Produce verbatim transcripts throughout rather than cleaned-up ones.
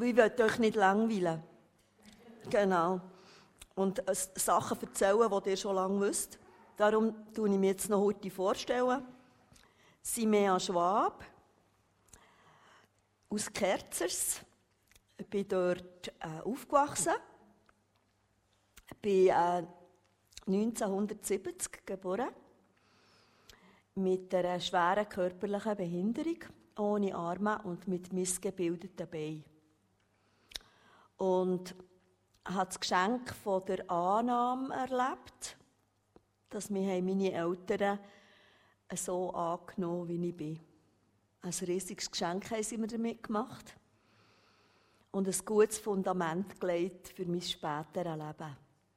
ich will euch nicht langweilen. Genau. Und äh, Sachen erzählen, die ihr schon lange wisst. Darum tue ich mir jetzt noch heute vorstellen. Simea Schwab aus Kerzers. Ich bin dort äh, aufgewachsen. Ich bin äh, neunzehnhundertsiebzig geboren. Mit einer schweren körperlichen Behinderung, ohne Arme und mit missgebildeten Beinen. Und ich habe das Geschenk von der Annahme erlebt, dass mich meine Eltern so angenommen, wie ich bin. Ein riesiges Geschenk haben sie mir damit gemacht und ein gutes Fundament gelegt für mein späteres Leben.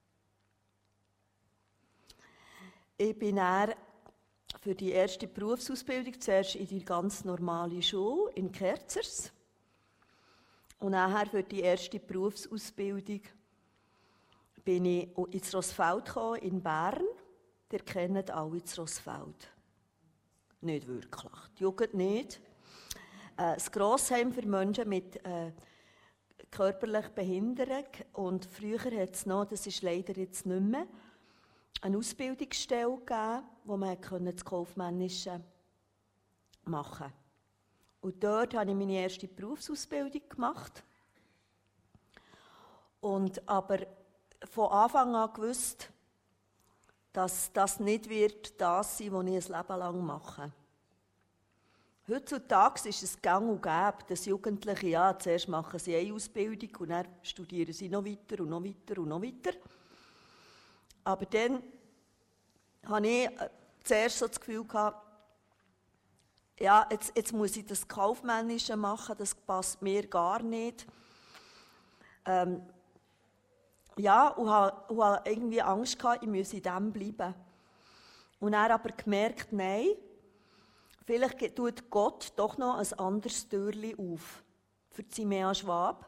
Ich bin dann für die erste Berufsausbildung zuerst in die ganz normale Schule in Kerzers und nachher für die erste Berufsausbildung bin ich ins Rossfeld gekommen, in Bern. Ihr kennt alle das Rossfeld. Nicht wirklich. Die Jugend nicht. Äh, das Grossheim für Menschen mit äh, körperlicher Behinderung. Und früher hat es noch, das ist leider jetzt nicht mehr, eine Ausbildungsstelle gegeben, wo man das Kaufmännische machen konnte. Und dort habe ich meine erste Berufsausbildung gemacht. Und aber von Anfang an gewusst, dass das nicht wird das sein, was ich ein Leben lang mache. Heutzutage ist es gang und gäbe, dass Jugendliche, ja, zuerst machen sie eine Ausbildung und dann studieren sie noch weiter und noch weiter und noch weiter. Aber dann hatte ich zuerst so das Gefühl gehabt, ja, jetzt, jetzt muss ich das Kaufmännische machen, das passt mir gar nicht. Ähm, ja, und habe, und habe irgendwie Angst gehabt, ich müsse in dem bleiben. Und dann aber gemerkt, nein, vielleicht tut Gott doch noch ein anderes Türchen auf für Simea Schwab.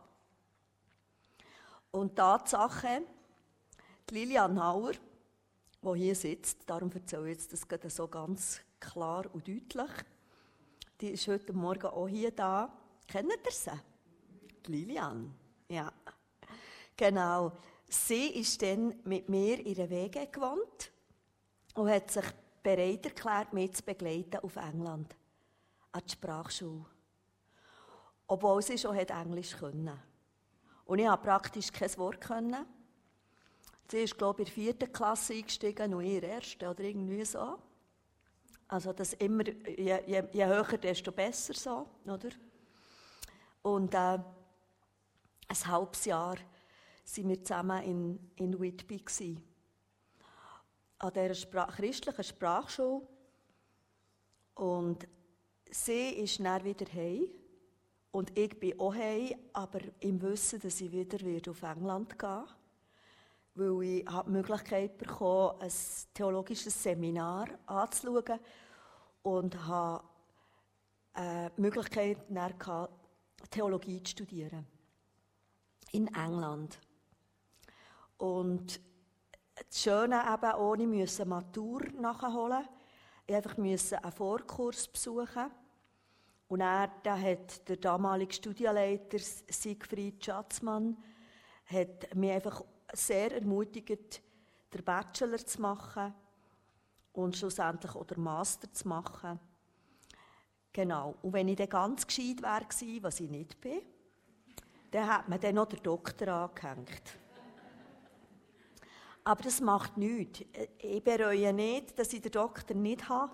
Und die Tatsache, die Lilian Hauer, die hier sitzt, darum erzähle ich jetzt das gerade so ganz klar und deutlich, die ist heute Morgen auch hier da. Kennt ihr sie? Die Lilian, ja. Genau. Sie ist dann mit mir ihren Weg gewandt und hat sich bereit erklärt, mich zu begleiten auf England, an die Sprachschule. Obwohl sie schon Englisch konnte. Und ich konnte praktisch kein Wort. Können. Sie ist, glaube ich, in der vierten Klasse eingestiegen und ich in der ersten oder irgendwie so. Also das immer, je, je, je höher, desto besser so, oder? Und äh, ein halbes Jahr waren wir zusammen in, in Whitby gewesen. An dieser Sprach, christlichen Sprachschule. Und sie ist dann wieder heim. Und ich bin auch heim, aber im Wissen, dass ich wieder auf England gehen werde. Weil ich die Möglichkeit bekommen, ein theologisches Seminar anzuschauen und habe äh, die Möglichkeit, dann Theologie zu studieren. In England. Und das Schöne eben, ohne müssen Matur nachholen. Ich musste einfach einen Vorkurs besuchen. Und er, da hat der damalige Studienleiter Siegfried Schatzmann hat mich einfach sehr ermutigt, den Bachelor zu machen und schlussendlich auch den Master zu machen. Genau. Und wenn ich dann ganz gescheit wäre, was ich nicht bin, dann hat man dann noch den Doktor angehängt. Aber das macht nichts. Ich bereue nicht, dass ich den Doktor nicht habe,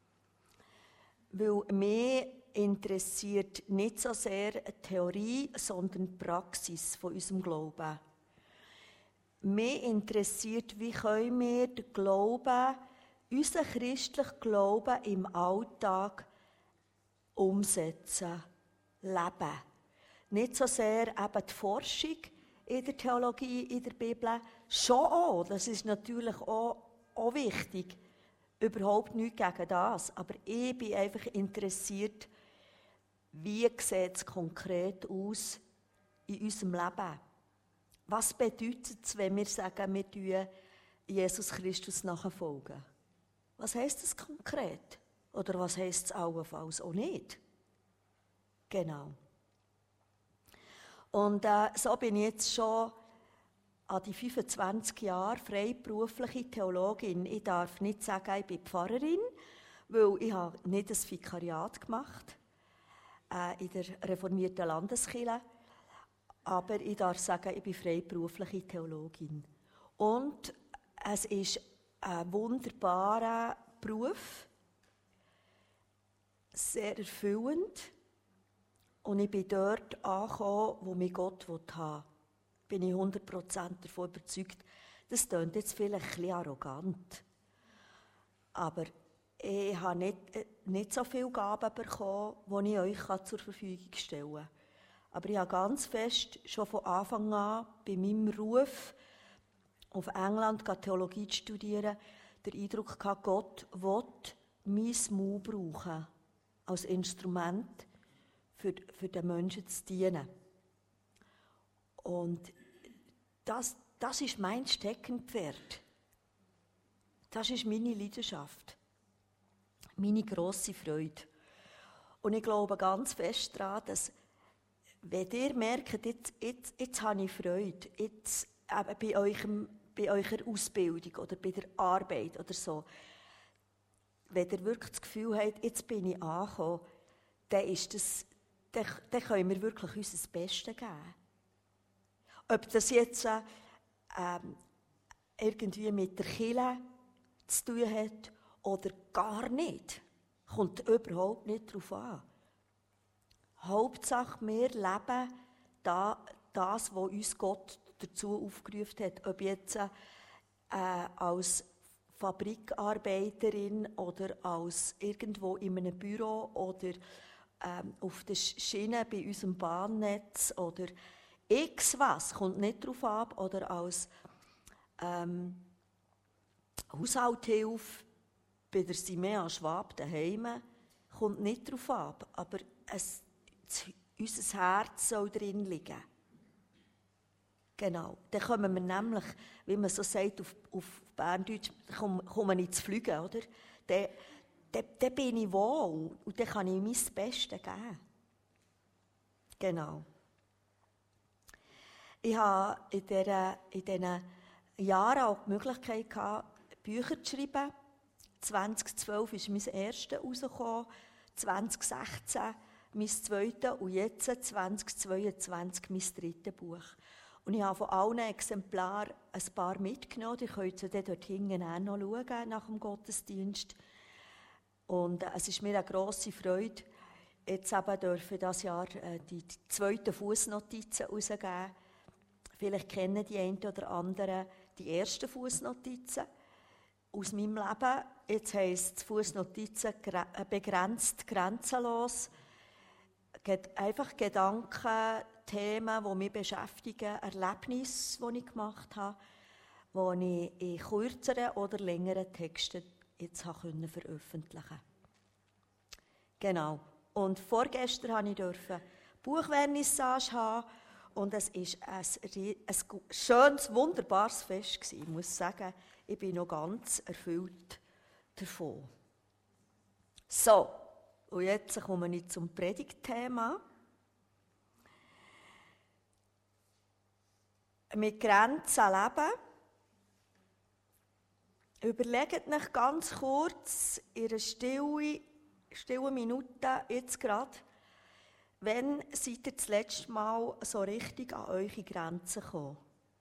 weil mich interessiert nicht so sehr die Theorie, sondern die Praxis von unserem Glauben. Mich interessiert, wie können wir den Glauben, unseren christlichen Glauben im Alltag umsetzen, leben. Nicht so sehr eben die Forschung in der Theologie, in der Bibel, schon auch, das ist natürlich auch, auch wichtig, überhaupt nichts gegen das, aber ich bin einfach interessiert, wie sieht es konkret aus in unserem Leben? Was bedeutet es, wenn wir sagen, wir folgen Jesus Christus nachfolgen? Was heisst das konkret? Oder was heisst es allenfalls auch nicht? Genau. Und äh, so bin ich jetzt schon an die fünfundzwanzig Jahre freiberufliche Theologin. Ich darf nicht sagen, ich bin Pfarrerin, weil ich habe nicht ein Vikariat gemacht äh, in der reformierten Landeskirche. Aber ich darf sagen, ich bin freiberufliche Theologin. Und es ist ein wunderbarer Beruf, sehr erfüllend. Und ich bin dort angekommen, wo mich Gott haben will. Bin ich hundert Prozent davon überzeugt. Das klingt jetzt vielleicht ein bisschen arrogant. Aber ich habe nicht, nicht so viele Gaben bekommen, die ich euch zur Verfügung stellen kann. Aber ich habe ganz fest, schon von Anfang an, bei meinem Ruf, auf England Theologie zu studieren, den Eindruck gehabt, Gott will mein Mund brauchen, als Instrument für, für den Menschen zu dienen. Und das, das ist mein Steckenpferd. Das ist meine Leidenschaft. Meine grosse Freude. Und ich glaube ganz fest daran, dass, wenn ihr merkt, jetzt, jetzt, jetzt habe ich Freude, jetzt, eben bei, eurem, bei eurer Ausbildung oder bei der Arbeit oder so, wenn ihr wirklich das Gefühl habt, jetzt bin ich angekommen, dann, ist das, dann, dann können wir wirklich unser Bestes geben. Ob das jetzt äh, irgendwie mit der Kirche zu tun hat oder gar nicht, kommt überhaupt nicht darauf an. Hauptsache, wir leben da, das, was uns Gott dazu aufgerufen hat. Ob jetzt äh, als Fabrikarbeiterin oder als irgendwo in einem Büro oder ähm, auf der Schiene bei unserem Bahnnetz oder x was, kommt nicht darauf ab. Oder als ähm, Haushaltshilfe bei der Simea Schwab daheim, kommt nicht darauf ab. Aber es, unser Herz soll drin liegen. Genau. Dann kommen wir nämlich, wie man so sagt, auf, auf Berndeutsch, kommen komm ins Fliegen, oder? Dann, dann, dann bin ich wohl und dann kann ich mein Bestes geben. Genau. Ich hatte in, dieser, in diesen Jahren auch die Möglichkeit gehabt, Bücher zu schreiben. zwanzig zwölf ist mein erstes herausgekommen, zwanzig sechzehn mein zweites und jetzt zwanzig zweiundzwanzig mein drittes Buch. Und ich habe von allen Exemplaren ein paar mitgenommen. Ihr könnt sie dann dort hinten auch noch schauen, nach dem Gottesdienst. Und äh, es ist mir eine grosse Freude, jetzt eben dürfen dieses Jahr äh, die, die zweiten Fußnotizen herausgeben. Vielleicht kennen die einen oder anderen die ersten Fußnotizen aus meinem Leben. Jetzt heisst es Fußnotizen begrenzt, grenzenlos. Einfach Gedanken, Themen, die mich beschäftigen, Erlebnisse, die ich gemacht habe, die ich in kürzeren oder längeren Texten jetzt habe veröffentlichen konnte. Genau. Und vorgestern durfte ich Buchvernissage haben und es war ein, ein schönes, wunderbares Fest gewesen. Ich muss sagen, ich bin noch ganz erfüllt davon. So, und jetzt komme ich zum Predigtthema. Mit Grenzen leben. Überlegt euch ganz kurz in einer stillen, stillen Minute, jetzt gerade, wann seid ihr das letzte Mal so richtig an eure Grenzen gekommen?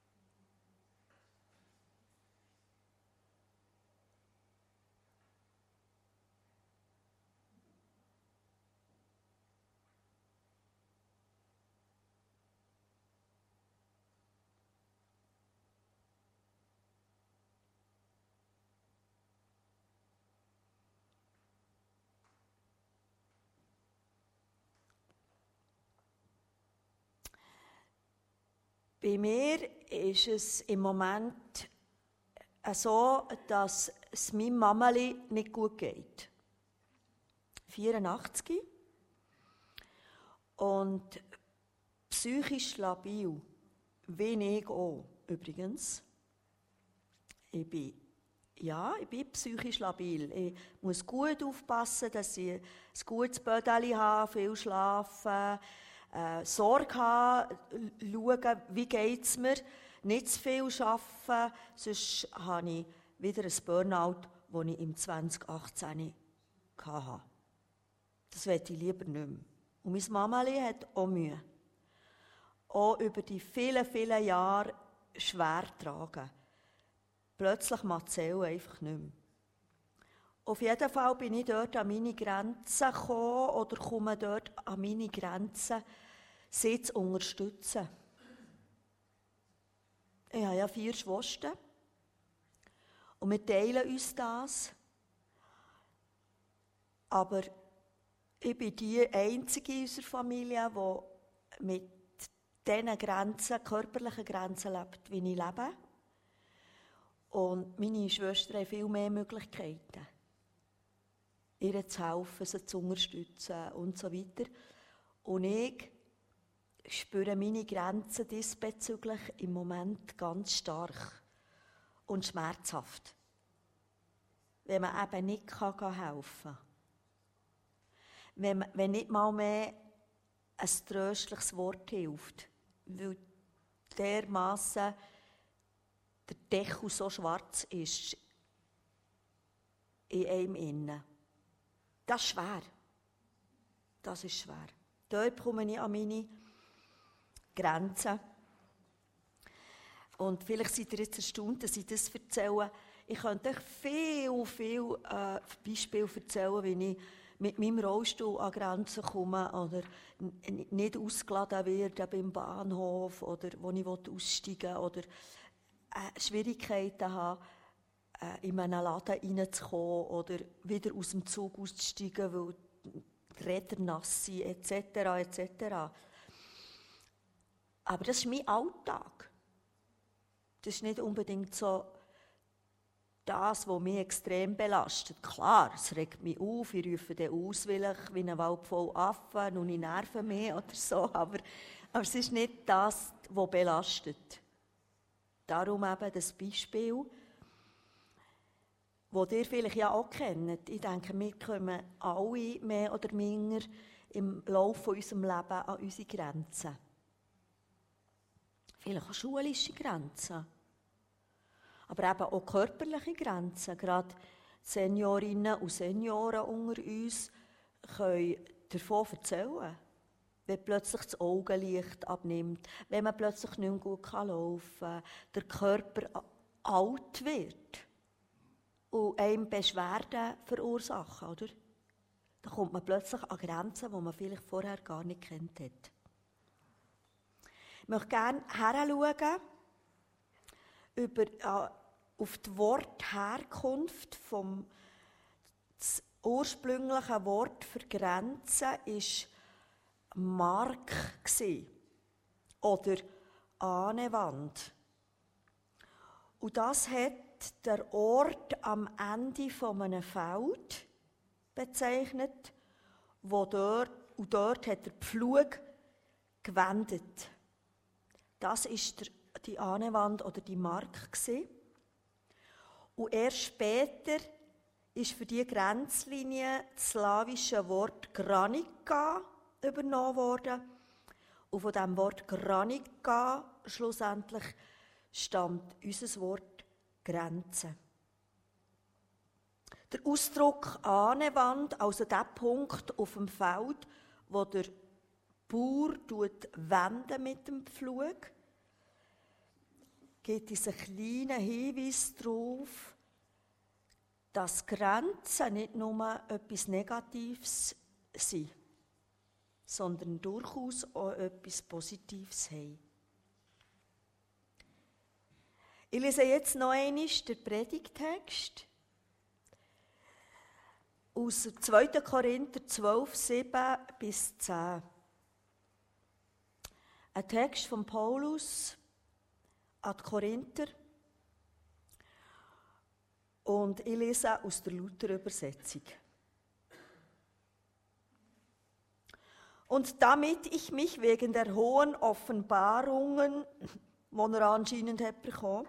Bei mir ist es im Moment so, dass es meinem Mameli nicht gut geht. vierundachtzig. Und psychisch labil, wie ich auch, übrigens. Ich bin, ja, ich bin psychisch labil. Ich muss gut aufpassen, dass ich ein gutes Bödeli habe, viel schlafen, äh, Sorge haben, schauen, wie geht es mir, nicht zu viel arbeiten, sonst habe ich wieder ein Burnout, das ich im zwanzig achtzehn hatte. Das möchte ich lieber nicht mehr. Und meine Mamali hat auch Mühe. Auch über die vielen, vielen Jahre schwer tragen. Plötzlich Marcel einfach nicht mehr. Auf jeden Fall bin ich dort an meine Grenzen gekommen oder komme dort an meine Grenzen, sie zu unterstützen. Ich habe ja vier Schwestern und wir teilen uns das. Aber ich bin die Einzige in unserer Familie, die mit diesen Grenzen, körperlichen Grenzen lebt, wie ich lebe. Und meine Schwestern haben viel mehr Möglichkeiten, ihr zu helfen, sie zu unterstützen und so weiter. Und ich spüre meine Grenzen diesbezüglich im Moment ganz stark und schmerzhaft, wenn man eben nicht helfen kann. Wenn, wenn nicht mal mehr ein tröstliches Wort hilft, weil dermassen der Deckel so schwarz ist in einem innen. Das ist schwer. Das ist schwer. Dort komme ich an meine Grenzen. Und vielleicht seid ihr jetzt erstaunt, dass ich das erzähle. Ich könnte euch viel, viel äh, Beispiele erzählen, wie ich mit meinem Rollstuhl an Grenzen komme oder nicht ausgeladen werde beim Bahnhof oder wo ich aussteigen will oder äh, Schwierigkeiten habe, äh, in einen Laden reinzukommen oder wieder aus dem Zug auszusteigen, weil die Räder nass sind, et cetera et cetera. Aber das ist mein Alltag. Das ist nicht unbedingt so das, was mich extrem belastet. Klar, es regt mich auf, ich rufe dann aus, weil ich wie ein Wald voll Affen und ich nerve mich oder so, aber, aber es ist nicht das, was belastet. Darum eben das Beispiel, das ihr vielleicht ja auch kennt. Ich denke, wir kommen alle mehr oder minder im Laufe unseres Lebens an unsere Grenzen. Vielleicht auch schulische Grenzen. Aber eben auch körperliche Grenzen. Gerade Seniorinnen und Senioren unter uns können davon erzählen. Wenn plötzlich das Augenlicht abnimmt, wenn man plötzlich nicht mehr gut laufen kann, der Körper alt wird und einem Beschwerden verursachen, oder? Da kommt man plötzlich an Grenzen, die man vielleicht vorher gar nicht kennt hat. Ich möchte gerne heranschauen über, äh, auf die Wortherkunft vom das ursprüngliche Wort für Grenzen war Mark oder Ahnewand. Und das hat der Ort am Ende von einem Feld bezeichnet, wo dort, und dort hat der Pflug gewendet. Das ist der, die Ahnewand oder die Mark gewesen. Und erst später ist für diese Grenzlinie das slawische Wort Granica übernommen worden. Und von diesem Wort Granica schlussendlich stammt unser Wort Grenze. Der Ausdruck Ahnewand, also der Punkt auf dem Feld, wo der Bauer wendet mit dem Pflug, gibt uns einen kleinen Hinweis darauf, dass Grenzen nicht nur etwas Negatives sind, sondern durchaus auch etwas Positives haben. Ich lese jetzt noch einmal den Predigtext aus zweiter Korinther zwölf, sieben bis zehn. Ein Text von Paulus an die Korinther. Und ich lese aus der Luther-Übersetzung. Und damit ich mich wegen der hohen Offenbarungen, die er anscheinend hat bekommen,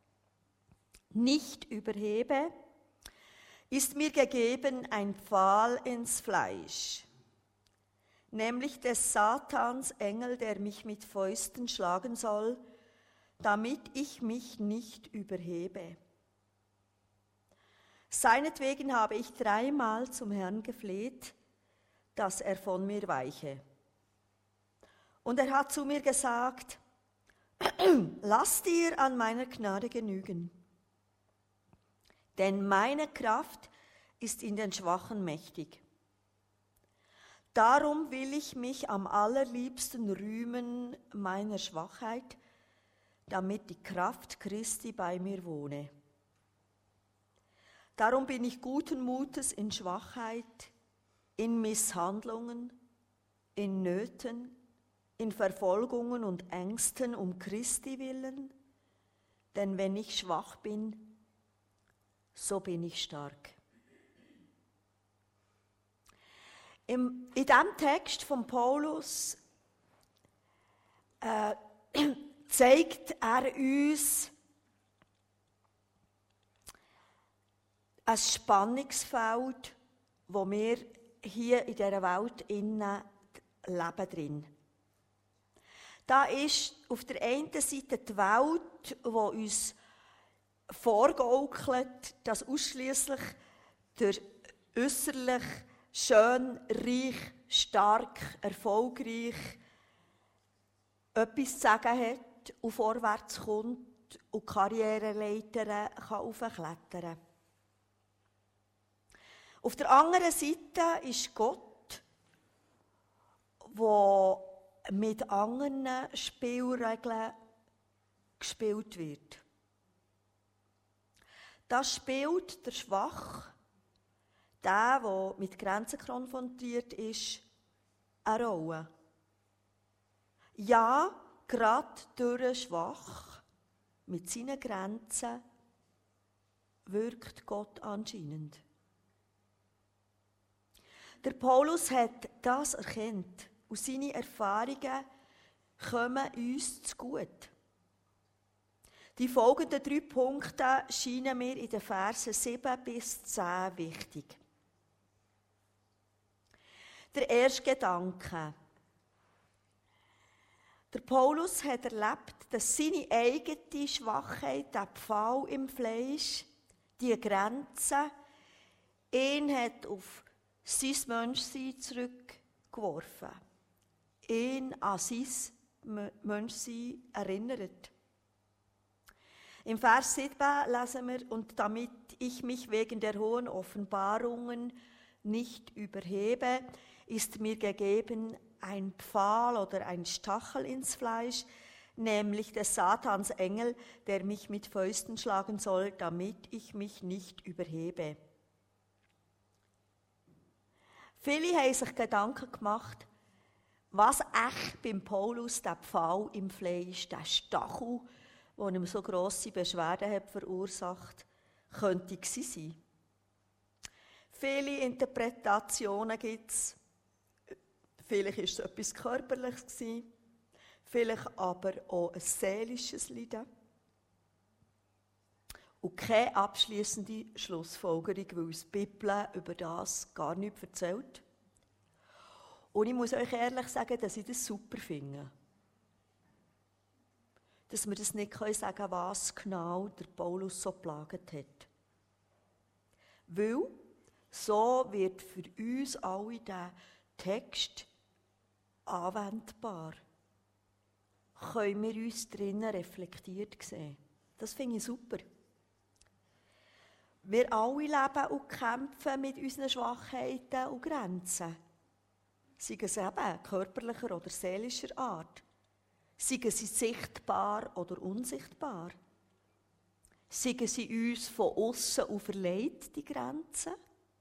nicht überhebe, ist mir gegeben ein Pfahl ins Fleisch, nämlich des Satans Engel, der mich mit Fäusten schlagen soll, damit ich mich nicht überhebe. Seinetwegen habe ich dreimal zum Herrn gefleht, dass er von mir weiche. Und er hat zu mir gesagt, lass dir an meiner Gnade genügen, denn meine Kraft ist in den Schwachen mächtig. Darum will ich mich am allerliebsten rühmen meiner Schwachheit, damit die Kraft Christi bei mir wohne. Darum bin ich guten Mutes in Schwachheit, in Misshandlungen, in Nöten, in Verfolgungen und Ängsten um Christi willen, denn wenn ich schwach bin, so bin ich stark. Im, in diesem Text von Paulus äh, zeigt er uns ein Spannungsfeld, wo wir hier in dieser Welt innen leben drin. Da ist auf der einen Seite die Welt, die uns vorgaukelt, dass ausschliesslich der äußerlich schön, reich, stark, erfolgreich etwas zu sagen hat und vorwärts kommt und Karriereleitern heraufklettern kann. Auf der anderen Seite ist Gott, der mit anderen Spielregeln gespielt wird. Das spielt der Schwach, der, der mit Grenzen konfrontiert ist, eine Rolle. Ja, gerade durch Schwach, mit seinen Grenzen, wirkt Gott anscheinend. Der Paulus hat das erkannt und seine Erfahrungen kommen uns zugute. Die folgenden drei Punkte scheinen mir in den Versen sieben bis zehn wichtig. Der erste Gedanke. Der Paulus hat erlebt, dass seine eigene Schwachheit, der Pfahl im Fleisch, die Grenze, ihn hat auf sein Menschsein zurückgeworfen. Ihn an sein Menschsein erinnert. Im Vers sieben lesen wir, und damit ich mich wegen der hohen Offenbarungen nicht überhebe, ist mir gegeben ein Pfahl oder ein Stachel ins Fleisch, nämlich des Satans Engel, der mich mit Fäusten schlagen soll, damit ich mich nicht überhebe. Viele haben sich Gedanken gemacht, was echt beim Paulus der Pfahl im Fleisch, der Stachel, der ihm so grosse Beschwerden hat verursacht, könnte gewesen sein. Viele Interpretationen gibt es. Vielleicht war es etwas Körperliches gewesen, vielleicht aber auch ein seelisches Leiden. Und keine abschliessende Schlussfolgerung, weil uns die Bibel über das gar nichts erzählt. Und ich muss euch ehrlich sagen, dass ich das super finde. Dass wir das nicht sagen können, was genau der Paulus so geplagt hat. Weil so wird für uns alle der Text anwendbar. Können wir uns drinnen reflektiert sehen. Das finde ich super. Wir alle leben und kämpfen mit unseren Schwachheiten und Grenzen. Seien es eben körperlicher oder seelischer Art. Seien sie sichtbar oder unsichtbar. Seien sie uns von außen auferlegt, die Grenzen.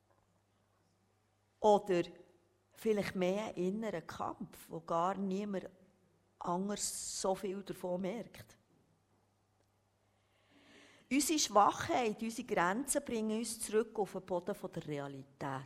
Oder vielleicht mehr ein innerer Kampf, wo gar niemand anders so viel davon merkt. Unsere Schwachheit, unsere Grenzen bringen uns zurück auf den Boden der Realität.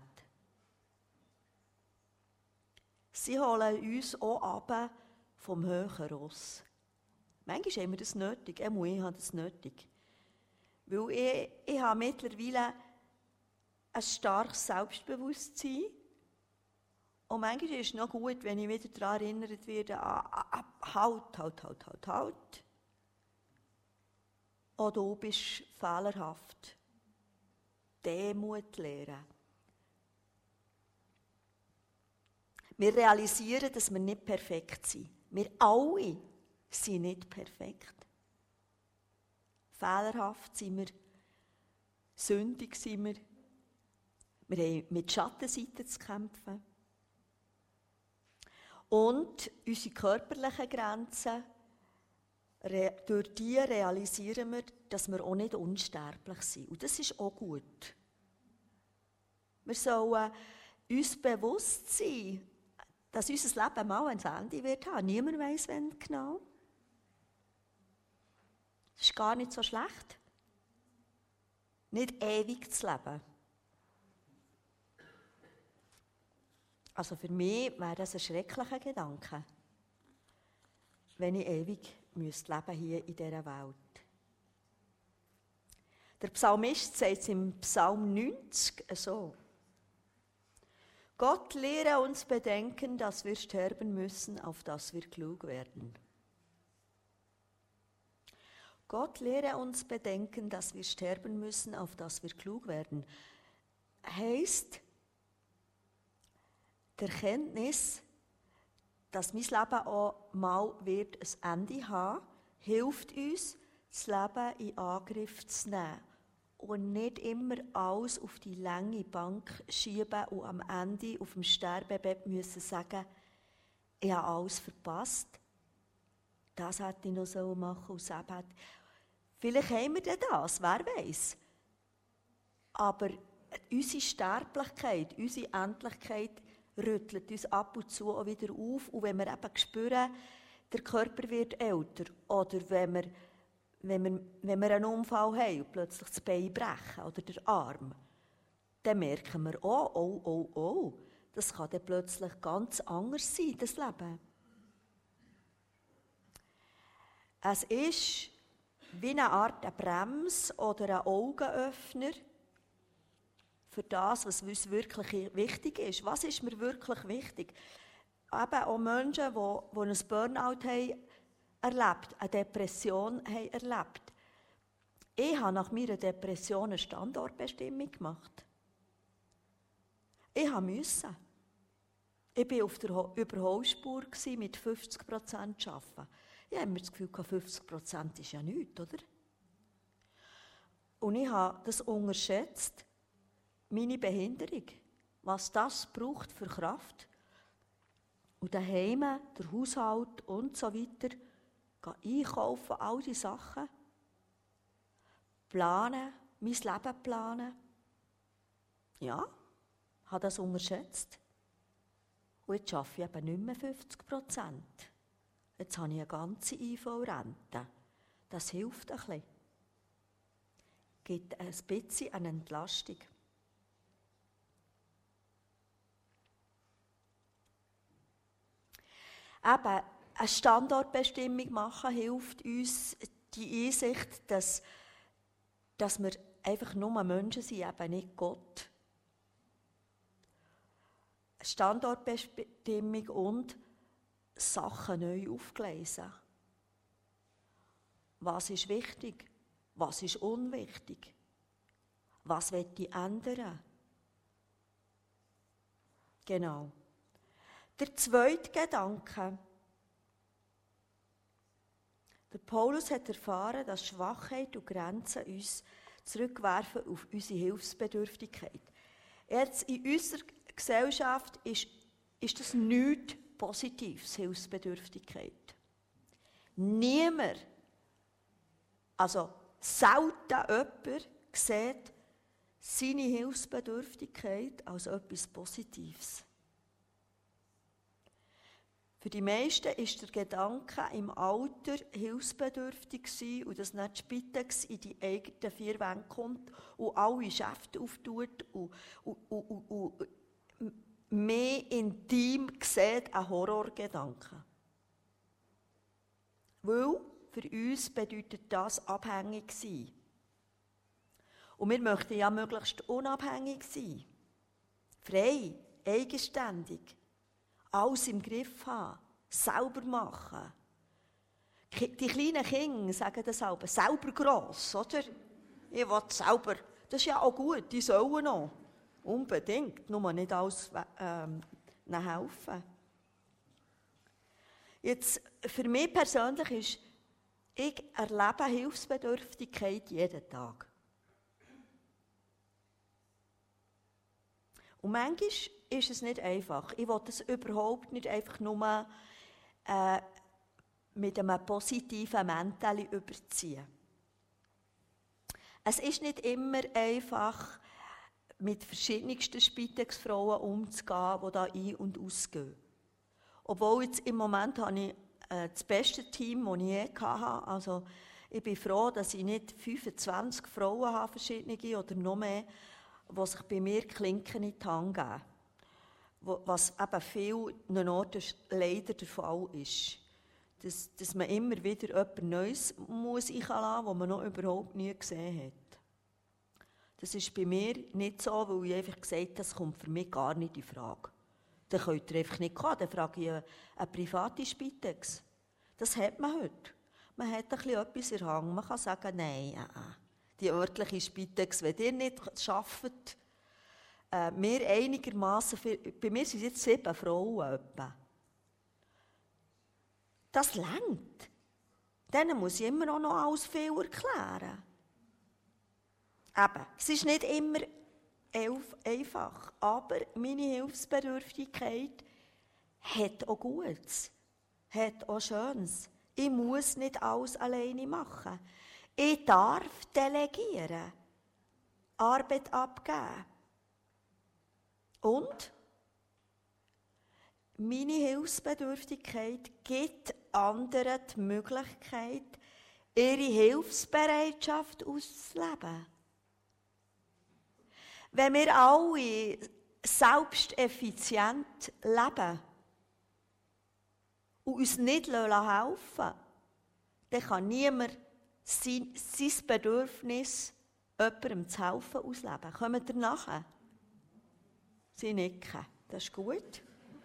Sie holen uns auch ab vom höheren Ross. Manchmal haben wir das nötig, auch ich habe das nötig. Weil ich, ich habe mittlerweile ein starkes Selbstbewusstsein Und manchmal ist es noch gut, wenn ich wieder daran erinnert werde, ah, ah, halt, halt, halt, halt, halt. Oh, du bist fehlerhaft. Demut lehren. Wir realisieren, dass wir nicht perfekt sind. Wir alle sind nicht perfekt. Fehlerhaft sind wir, sündig sind wir, wir haben mit Schattenseiten zu kämpfen. Und unsere körperlichen Grenzen, durch die realisieren wir, dass wir auch nicht unsterblich sind. Und das ist auch gut. Wir sollen uns bewusst sein, dass unser Leben mal ein Ende wird haben. Niemand weiss, wann genau. Das ist gar nicht so schlecht. Nicht ewig zu leben. Also für mich wäre das ein schrecklicher Gedanke, wenn ich ewig müsste leben hier in dieser Welt. Der Psalmist sagt es im Psalm neunzig so: Gott lehre uns bedenken, dass wir sterben müssen, auf dass wir klug werden. Gott lehre uns bedenken, dass wir sterben müssen, auf dass wir klug werden. Heisst, die Erkenntnis, dass mein Leben auch mal wird ein Ende haben, hilft uns, das Leben in Angriff zu nehmen und nicht immer alles auf die lange Bank schieben und am Ende auf dem Sterbebett müssen sagen, ich habe alles verpasst. Das hätte ich noch so machen und das hätte. Vielleicht haben wir das, wer weiß. Aber unsere Sterblichkeit, unsere Endlichkeit rüttelt uns ab und zu auch wieder auf. Und wenn wir eben spüren, der Körper wird älter, oder wenn wir, wenn wir, wenn wir einen Unfall haben und plötzlich das Bein brechen oder der Arm, dann merken wir, oh, oh, oh, oh, das kann dann plötzlich ganz anders sein, das Leben. Es ist wie eine Art eine Bremse oder ein Augenöffner für das, was uns wirklich wichtig ist. Was ist mir wirklich wichtig? Eben auch Menschen, die, die ein Burnout haben erlebt, eine Depression haben erlebt. Ich habe nach meiner Depression eine Standortbestimmung gemacht. Ich musste. Ich war auf der Überholspur mit fünfzig Prozent arbeiten. Ich habe mir das Gefühl, fünfzig Prozent ist ja nichts, oder? Und ich habe das unterschätzt, meine Behinderung, was das braucht für Kraft. Und daheim, der Haushalt und so weiter, gehen einkaufen, all diese Sachen, planen, mein Leben planen. Ja, ich habe das unterschätzt. Und jetzt arbeite ich eben nicht mehr fünfzig Prozent. Jetzt habe ich eine ganze I V-Rente. Das hilft ein bisschen. Gibt ein bisschen eine Entlastung. Eben, eine Standortbestimmung machen hilft uns die Einsicht, dass, dass wir einfach nur Menschen sind, eben nicht Gott. Eine Standortbestimmung und Sachen neu aufgleisen. Was ist wichtig? Was ist unwichtig? Was will ich ändern? Genau. Der zweite Gedanke. Der Paulus hat erfahren, dass Schwachheit und Grenzen uns zurückwerfen auf unsere Hilfsbedürftigkeit. Jetzt in unserer Gesellschaft ist, ist das nichts Positives, Hilfsbedürftigkeit. Niemand, also selten jemand, sieht seine Hilfsbedürftigkeit als etwas Positives. Für die meisten ist der Gedanke im Alter hilfsbedürftig sein und dass nicht die Spitex in die eigenen vier Wände kommt und alle Geschäfte auftut und, und, und, und, und mehr intim sieht, ein Horrorgedanke. Weil für uns bedeutet das abhängig sein. Und wir möchten ja möglichst unabhängig sein. Frei, eigenständig. alles im Griff haben, selber machen. Die kleinen Kinder sagen das selber, selber gross, oder? Ich will selber. Das ist ja auch gut, die sollen auch. Unbedingt, nur nicht alles ähm, helfen. Jetzt, für mich persönlich ist, ich erlebe Hilfsbedürftigkeit jeden Tag. Und manchmal ist es nicht einfach. Ich will das überhaupt nicht einfach nur äh, mit einem positiven Mäntel überziehen. Es ist nicht immer einfach, mit verschiedensten Spitex-Frauen umzugehen, die da ein- und ausgehen. Obwohl jetzt im Moment habe ich äh, das beste Team, das ich je hatte. Also ich bin froh, dass ich nicht fünfundzwanzig Frauen habe, verschiedene oder noch mehr, die sich bei mir Klinken in die Hand geben. Was eben vielen Orten leider der Fall ist. Dass, dass man immer wieder etwas Neues muss einlassen muss, das man noch überhaupt nie gesehen hat. Das ist bei mir nicht so, weil ich einfach gesagt habe, das kommt für mich gar nicht in Frage. Dann könnt ihr einfach nicht kommen, dann frage ich eine, eine private Spitex. Das hat man heute. Man hat ein bisschen etwas in der Hand. Man kann sagen, nein, äh, die örtliche Spitex, wenn ihr nicht arbeitet, äh, wir einigermaßen, bei mir sind es jetzt sieben Frauen etwa. Das reicht. Denen muss ich immer auch noch alles viel erklären. Eben, es ist nicht immer einfach, aber meine Hilfsbedürftigkeit hat auch Gutes, hat auch Schönes. Ich muss nicht alles alleine machen. Ich darf delegieren, Arbeit abgeben. Und meine Hilfsbedürftigkeit gibt anderen die Möglichkeit, ihre Hilfsbereitschaft auszuleben. Wenn wir alle selbsteffizient leben und uns nicht helfen lassen, dann kann niemand sein, sein Bedürfnis, jemandem zu helfen, ausleben. Kommt ihr nachher? Sie nicken. Das ist gut.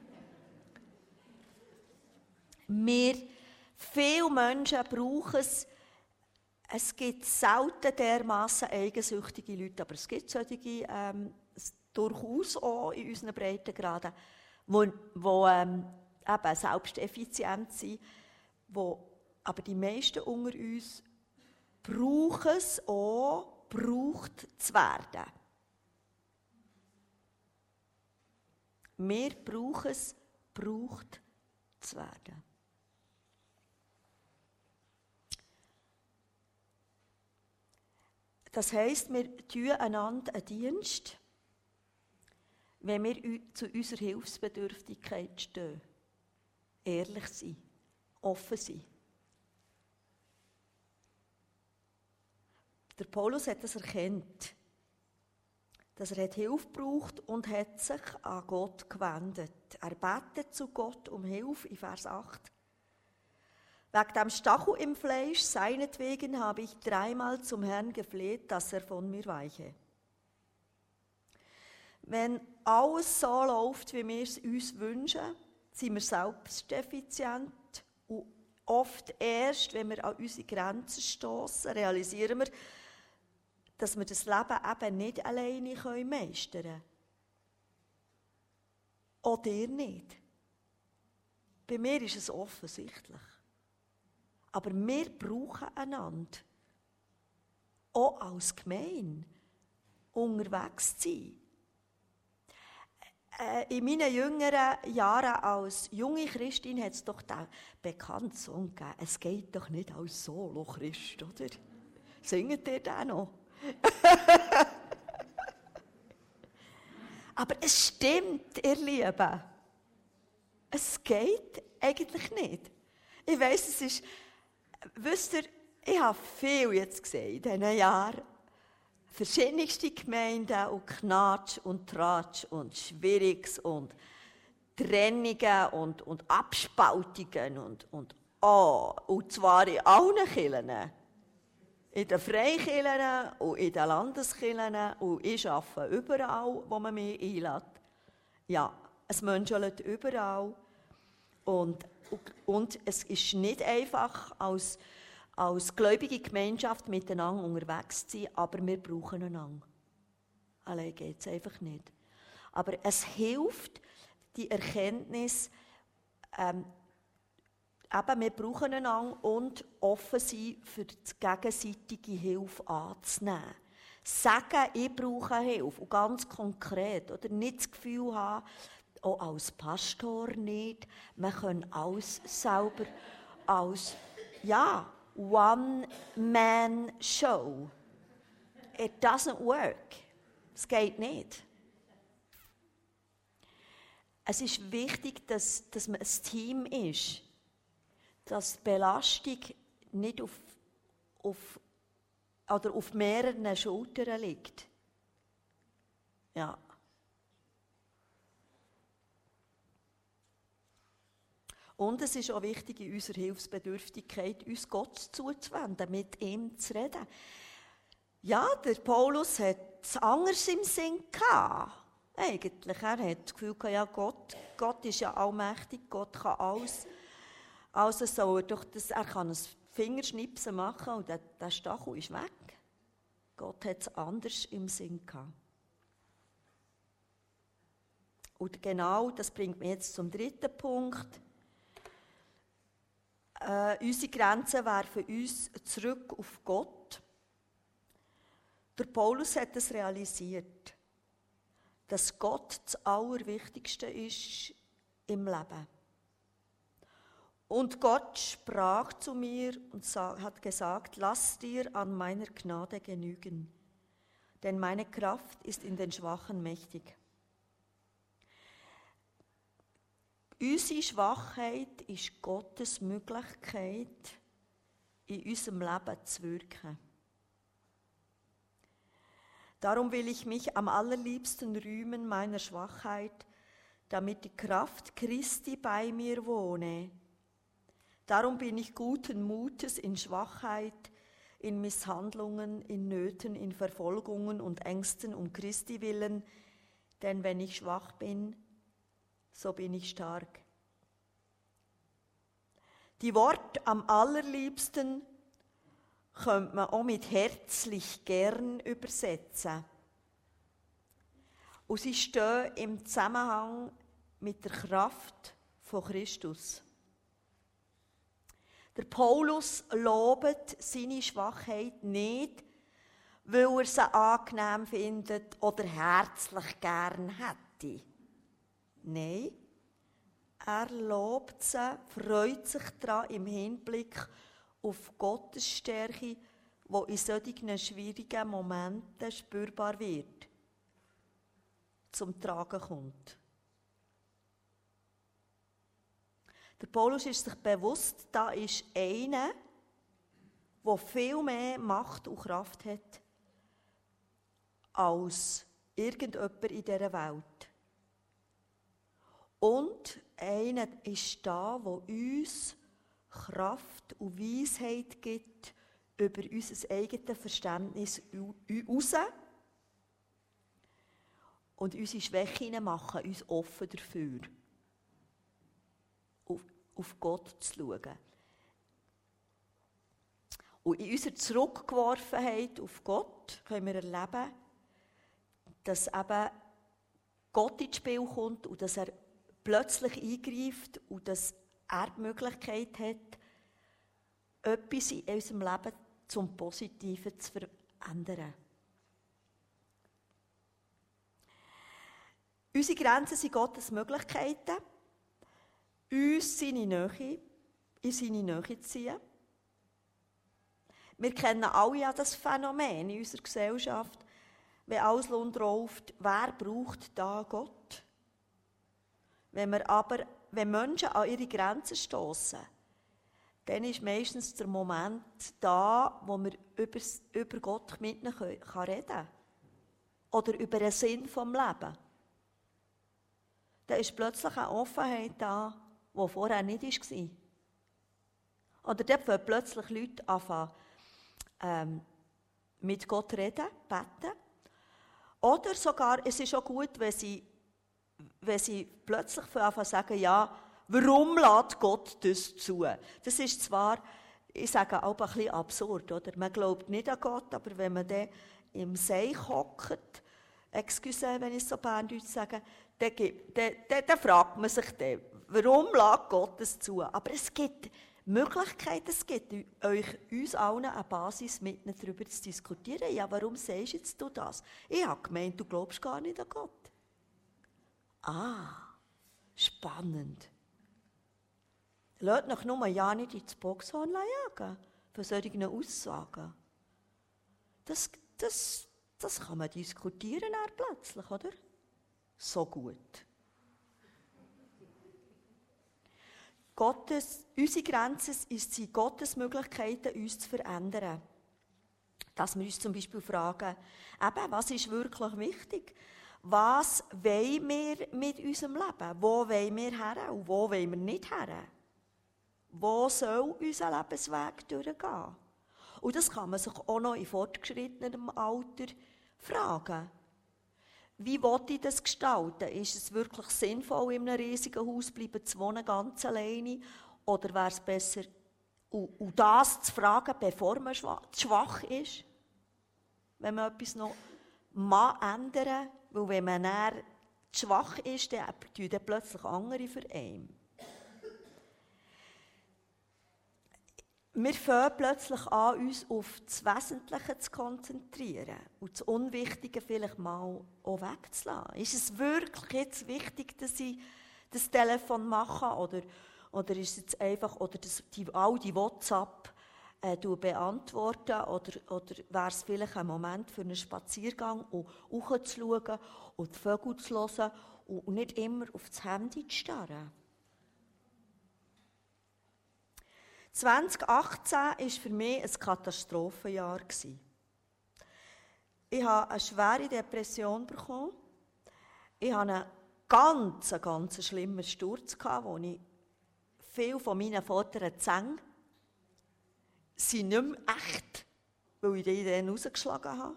Wir, viele Menschen brauchen es. Es gibt selten dermassen eigensüchtige Leute, aber es gibt solche ähm, durchaus auch in unseren Breitengraden, die, die ähm, eben selbsteffizient sind, wo, aber die meisten unter uns brauchen es auch, gebraucht zu werden. Wir brauchen es, gebraucht zu werden. Das heisst, wir tun einander einen Dienst, wenn wir zu unserer Hilfsbedürftigkeit stehen. Ehrlich sein, offen sein. Der Paulus hat das erkannt, dass er Hilfe braucht und hat sich an Gott gewendet. Er betet zu Gott um Hilfe in Vers acht. Wegen dem Stachel im Fleisch, seinetwegen habe ich dreimal zum Herrn gefleht, dass er von mir weiche. Wenn alles so läuft, wie wir es uns wünschen, sind wir selbsteffizient und oft erst, wenn wir an unsere Grenzen stoßen, realisieren wir, dass wir das Leben eben nicht alleine meistern können. Auch dir nicht. Bei mir ist es offensichtlich. Aber wir brauchen einander. Auch als Gemeinde unterwegs zu sein. Äh, in meinen jüngeren Jahren als junge Christin hat es doch den bekannten Song gegeben, es geht doch nicht als Solo-Christ, oder? Singt ihr den noch? Aber es stimmt, ihr Lieben. Es geht eigentlich nicht. Ich weiss, es ist, wisst ihr, ich habe viel jetzt gesehen in diesen Jahren. Verschiedenste Gemeinden und Knatsch und Tratsch und Schwieriges und Trennungen und, und Abspaltungen und, und, oh, und zwar in allen Kirchen. In den Freikirchen und in den Landeskirchen und ich arbeite überall, wo man mich einlädt. Ja, es menschelt überall. Und, und es ist nicht einfach, als, als gläubige Gemeinschaft miteinander unterwegs zu sein, aber wir brauchen einander. Allein geht es einfach nicht. Aber es hilft, die Erkenntnis, ähm, eben, wir brauchen einander und offen sein, für die gegenseitige Hilfe anzunehmen. Sagen, ich brauche Hilfe, und ganz konkret. Oder nicht das Gefühl haben, auch als Pastor nicht, man kann alles selber als, ja, One-Man-Show. It doesn't work. Es geht nicht. Es ist wichtig, dass, dass man ein Team ist, dass die Belastung nicht auf, auf, oder auf mehreren Schultern liegt. Ja. Und es ist auch wichtig, in unserer Hilfsbedürftigkeit uns Gott zuzuwenden, mit ihm zu reden. Ja, der Paulus hat es anders im Sinn gehabt. Eigentlich, er hat das Gefühl gehabt, ja, Gott, Gott ist ja allmächtig, Gott kann alles. Also soll er doch das, er kann ein Fingerschnipsen machen und der, der Stachel ist weg. Gott hat es anders im Sinn gehabt. Und genau, das bringt mich jetzt zum dritten Punkt. Äh, unsere Grenzen werfen uns zurück auf Gott. Der Paulus hat es realisiert, dass Gott das Allerwichtigste ist im Leben. Und Gott sprach zu mir und hat gesagt, lass dir an meiner Gnade genügen, denn meine Kraft ist in den Schwachen mächtig. Unsere Schwachheit ist Gottes Möglichkeit, in unserem Leben zu wirken. Darum will ich mich am allerliebsten rühmen meiner Schwachheit, damit die Kraft Christi bei mir wohne. Darum bin ich guten Mutes in Schwachheit, in Misshandlungen, in Nöten, in Verfolgungen und Ängsten um Christi willen, denn wenn ich schwach bin, so bin ich stark. Die Worte am allerliebsten könnte man auch mit herzlich gern übersetzen. Und sie stehen im Zusammenhang mit der Kraft von Christus. Der Paulus lobt seine Schwachheit nicht, weil er sie angenehm findet oder herzlich gern hätte. Nein, er lobt sie, freut sich daran im Hinblick auf Gottes Stärke, die in solchen schwierigen Momenten spürbar wird, zum Tragen kommt. Der Paulus ist sich bewusst, da ist einer, der viel mehr Macht und Kraft hat als irgendjemand in dieser Welt. Und einer ist da, der uns Kraft und Weisheit gibt über unser eigenes Verständnis hinaus. Und unsere Schwächen machen uns offen dafür, auf, auf Gott zu schauen. Und in unserer Zurückgeworfenheit auf Gott können wir erleben, dass eben Gott ins Spiel kommt und dass er plötzlich eingreift und dass er die Möglichkeit hat, etwas in unserem Leben zum Positiven zu verändern. Unsere Grenzen sind Gottes Möglichkeiten, uns seine Nähe, in seine Nähe zu ziehen. Wir kennen alle ja das Phänomen in unserer Gesellschaft, wenn alles läuft, wer braucht da Gott? Wenn wir aber, wenn Menschen an ihre Grenzen stoßen, dann ist meistens der Moment da, wo wir über, über Gott mit ihnen reden können. Oder über den Sinn des Lebens. Da ist plötzlich eine Offenheit da, die vorher nicht war. Oder dort fangen plötzlich Leute anfangen, ähm, mit Gott reden, beten. Oder sogar, es ist auch gut, wenn sie wenn sie plötzlich anfangen zu sagen, ja, warum lässt Gott das zu? Das ist zwar, ich sage auch ein bisschen absurd, oder? Man glaubt nicht an Gott, aber wenn man dann im Seich hockt, excuse, wenn ich es so berndeutsch sage, dann, dann, dann, dann fragt man sich dann, warum lässt Gott das zu? Aber es gibt Möglichkeiten, es gibt euch, uns allen eine Basis, mit ihnen darüber zu diskutieren. Ja, warum sagst jetzt du das? Ich habe gemeint, du glaubst gar nicht an Gott. Ah, spannend. Lasst euch nur ja nicht ins Boxhorn jagen, von solchen Aussagen. Das, das, das kann man diskutieren dann plötzlich, oder? So gut. Gottes, unsere Grenze ist sie, Gottes Möglichkeiten, uns zu verändern. Dass wir uns zum Beispiel fragen, eben, was ist wirklich wichtig? Was wollen wir mit unserem Leben? Wo wollen wir her und wo wollen wir nicht her? Wo soll unser Lebensweg durchgehen? Und das kann man sich auch noch in fortgeschrittenem Alter fragen. Wie will ich das gestalten? Ist es wirklich sinnvoll, in einem riesigen Haus bleiben zu wohnen, ganz alleine? Oder wäre es besser, und, und das zu fragen, bevor man schwach, schwach ist? Wenn man etwas noch mal ändern, weil wenn man dann schwach ist, dann tun dann plötzlich andere für einen. Wir fangen plötzlich an, uns auf das Wesentliche zu konzentrieren und das Unwichtige vielleicht mal auch wegzulassen. Ist es wirklich jetzt wichtig, dass ich das Telefon mache oder, oder ist es jetzt einfach, oder das, die, all die WhatsApp äh, beantworten oder, oder wäre es vielleicht ein Moment für einen Spaziergang, um hochzuschauen und die Vögel zu hören und nicht immer auf das Handy zu starren? zwanzig achtzehn war für mich ein Katastrophenjahr. Ich habe eine schwere Depression bekommen. Ich hatte einen ganz, ganz schlimmen Sturz, wo ich viele von meinen vorderen Zähnen sind nicht mehr echt, weil ich die dann rausgeschlagen habe.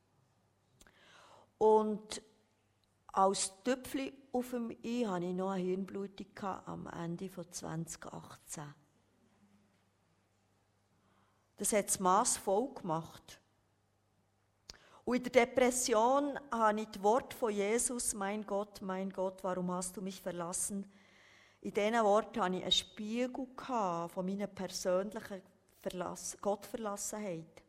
Und als Tüpfchen auf dem I hatte ich noch eine Hirnblutung am Ende von zwanzig achtzehn. Das hat das Mass voll gemacht. Und in der Depression habe ich die Worte von Jesus, mein Gott, mein Gott, warum hast du mich verlassen? In diesen Worten hatte ich einen Spiegel von meiner persönlichen Verlass- Gottverlassenheit.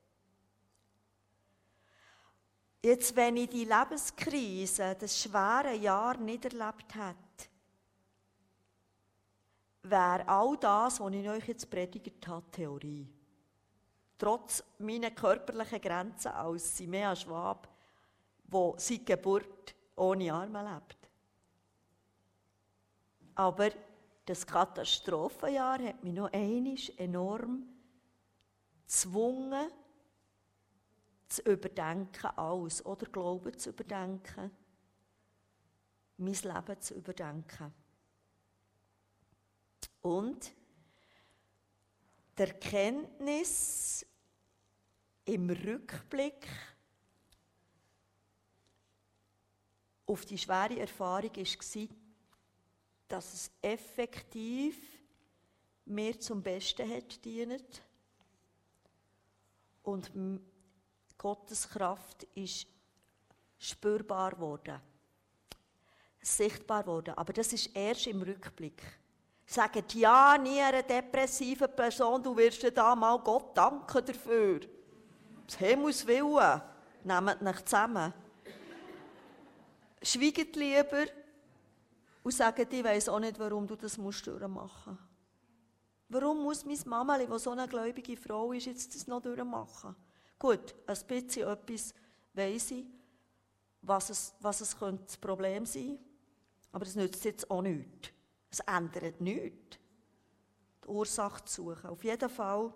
Jetzt, wenn ich die Lebenskrise, das schwere Jahr nicht erlebt hätte, wäre all das, was ich euch jetzt predigt habe, Theorie. Trotz meiner körperlichen Grenzen als Simea Schwab, die seit Geburt ohne Arme lebt. Aber das Katastrophenjahr hat mich noch einmal enorm gezwungen, zu überdenken, alles, oder Glauben zu überdenken, mein Leben zu überdenken. Und die Erkenntnis im Rückblick auf die schwere Erfahrung war, dass es effektiv mir zum Besten hat dient und Gottes Kraft ist spürbar geworden, sichtbar geworden. Aber das ist erst im Rückblick. Sagt ja nie einer depressiven Person, du wirst dir da mal Gott danken dafür. Das Himmels Willen, nehmt euch zusammen. Schweigt lieber und sagt, ich weiss auch nicht, warum du das musst durchmachen musst. Warum muss meine Mama, die so eine gläubige Frau ist, jetzt das noch durchmachen? Gut, ein bisschen etwas weiss ich, was es, was es könnte das Problem sein könnte, aber das nützt jetzt auch nichts. Es ändert nichts, die Ursache zu suchen. Auf jeden Fall,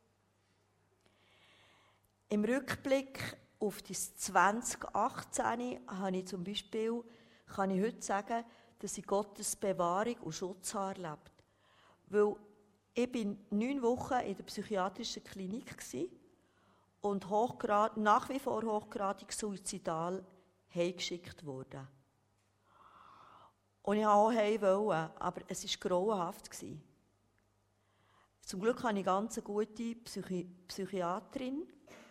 im Rückblick auf das zwanzig achtzehn habe ich zum Beispiel, kann ich heute sagen, dass ich Gottes Bewahrung und Schutz habe erlebt. Weil ich war neun Wochen in der psychiatrischen Klinik und hochgrad, nach wie vor hochgradig suizidal heimgeschickt wurde. Und ich wollte auch heim wollen, aber es war grauenhaft. Zum Glück habe ich eine ganz gute Psychi- Psychiaterin.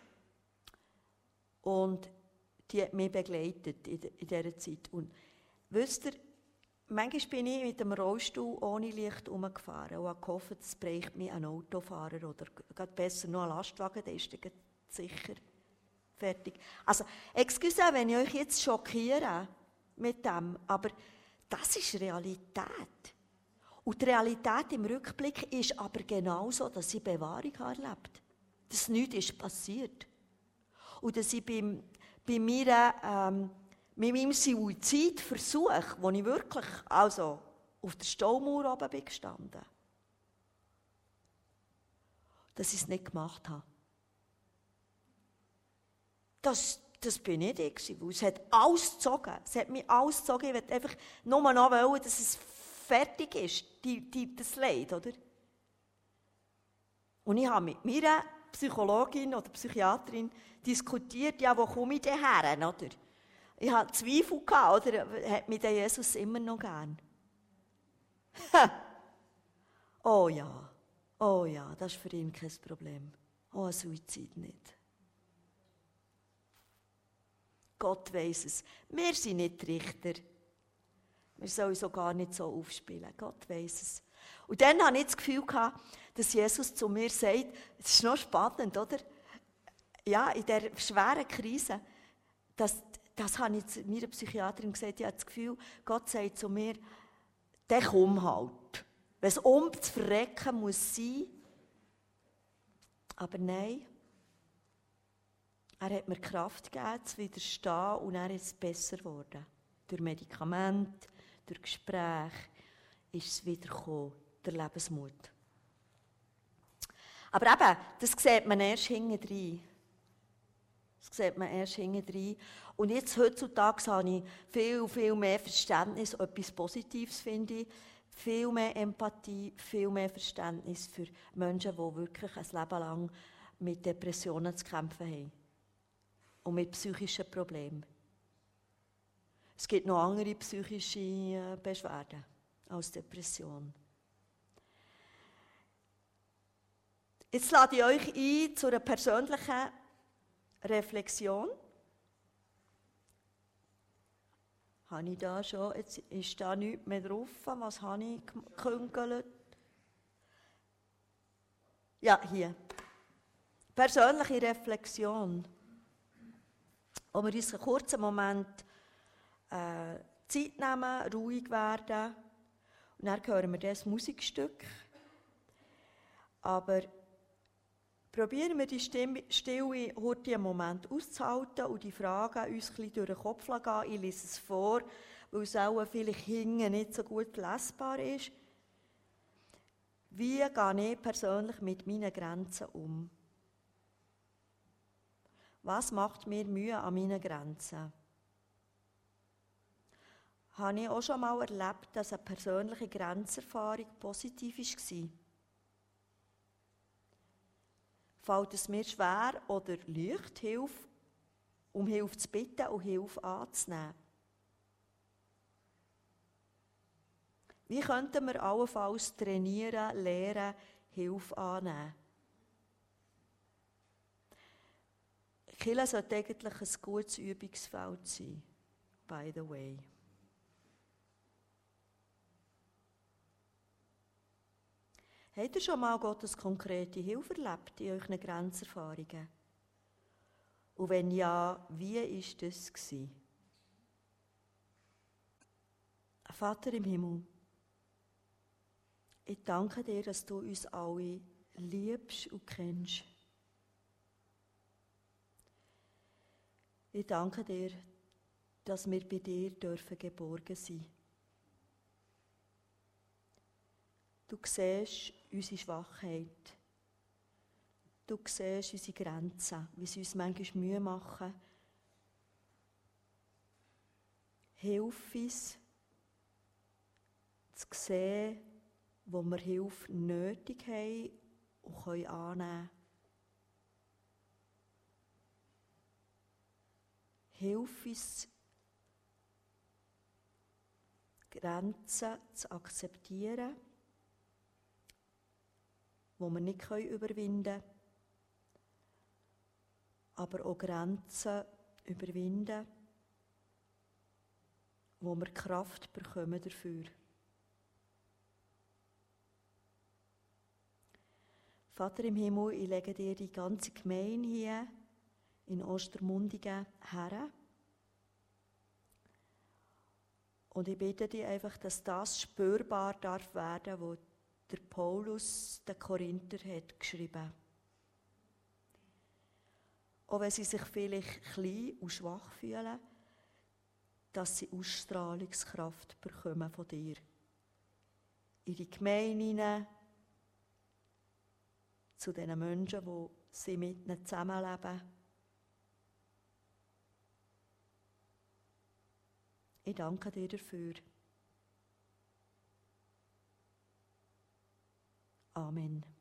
Und die hat mich begleitet in, de, in dieser Zeit. Und wisst ihr, manchmal bin ich mit dem Rollstuhl ohne Licht herumgefahren und habe gehofft, es bräuchte mich ein Autofahrer oder gerade besser noch ein Lastwagen, der ist dann sicher fertig. Also, excuse, wenn ich euch jetzt schockiere mit dem, aber das ist Realität. Und die Realität im Rückblick ist aber genauso, dass ich Bewahrung erlebt habe. Dass nichts ist passiert. Und dass ich beim, bei mir, ähm, mit meinem Suizidversuch, wo ich wirklich also auf der Staumauer oben bin gestanden, dass ich es nicht gemacht habe. Das, das bin nicht ich, weil es hat alles gezogen. Es hat mich alles gezogen. Ich wollte einfach nur noch wollen, dass es fertig ist, die, die, das Leid, oder? Und ich habe mit meiner Psychologin oder Psychiaterin diskutiert, ja, wo komme ich denn her, oder? Ich hatte Zweifel gehabt, oder? Hat mich der Jesus immer noch gern? Oh ja, oh ja, das ist für ihn kein Problem. Oh, ein Suizid nicht. Gott weiss es. Wir sind nicht die Richter. Wir sollen so gar nicht so aufspielen. Gott weiss es. Und dann hatte ich das Gefühl, dass Jesus zu mir sagt, es ist noch spannend, oder? Ja, in dieser schweren Krise, das, das habe ich zu meiner Psychiaterin gesagt, ich habe das Gefühl, Gott sagt zu mir, dann komm halt. Wenn es um zu verrecken muss sein. Aber nein, er hat mir Kraft gegeben, zu widerstehen, und er ist besser geworden. Durch Medikamente, durch Gespräche ist es wiedergekommen, der Lebensmut. Aber eben, das sieht man erst hinten. Das sieht man erst hinten. Und jetzt, heutzutage, habe ich viel, viel mehr Verständnis, etwas Positives finde ich, viel mehr Empathie, viel mehr Verständnis für Menschen, die wirklich ein Leben lang mit Depressionen zu kämpfen haben. Und mit psychischen Problemen. Es gibt noch andere psychische Beschwerden als Depression. Jetzt lade ich euch ein zu einer persönlichen Reflexion. Habe ich da schon, jetzt ist da nichts mehr drauf, was habe ich geküngelt? Ja, hier. Persönliche Reflexion. Wo wir uns einen kurzen Moment äh, Zeit nehmen, ruhig werden. Und dann hören wir das Musikstück. Aber probieren wir die Stimme, Stille heute einen Moment auszuhalten und die Fragen uns ein bisschen durch den Kopf gehen. Ich lese es vor, weil es auch vielleicht hinten nicht so gut lesbar ist. Wie gehe ich persönlich mit meinen Grenzen um? Was macht mir Mühe an meinen Grenzen? Habe ich auch schon mal erlebt, dass eine persönliche Grenzerfahrung positiv war? Fällt es mir schwer oder leicht, Hilfe, um Hilfe zu bitten und Hilfe anzunehmen? Wie könnten wir allenfalls trainieren, lernen, Hilfe annehmen? Die Kirche sollte eigentlich ein gutes Übungsfeld sein, by the way. Habt ihr schon mal Gottes konkrete Hilfe erlebt in euren Grenzerfahrungen? Und wenn ja, wie war das? Vater im Himmel, ich danke dir, dass du uns alle liebst und kennst. Ich danke dir, dass wir bei dir dürfen geborgen sein. Du siehst unsere Schwachheit. Du siehst unsere Grenzen, wie sie uns manchmal Mühe machen. Hilf uns, zu sehen, wo wir Hilfe nötig haben und können annehmen. Hilf uns, Grenzen zu akzeptieren, die wir nicht überwinden können, aber auch Grenzen überwinden, wo wir Kraft bekommen dafür. Vater im Himmel, ich lege dir die ganze Gemeinde hier in Ostermundigen her. Und ich bitte dich einfach, dass das spürbar darf werden, was der Paulus den Korinther hat geschrieben. Auch wenn sie sich vielleicht klein und schwach fühlen, dass sie Ausstrahlungskraft bekommen von dir. In die Gemeinde hinein, zu den Menschen, die sie mit ihnen zusammenleben. Ich danke dir dafür. Amen.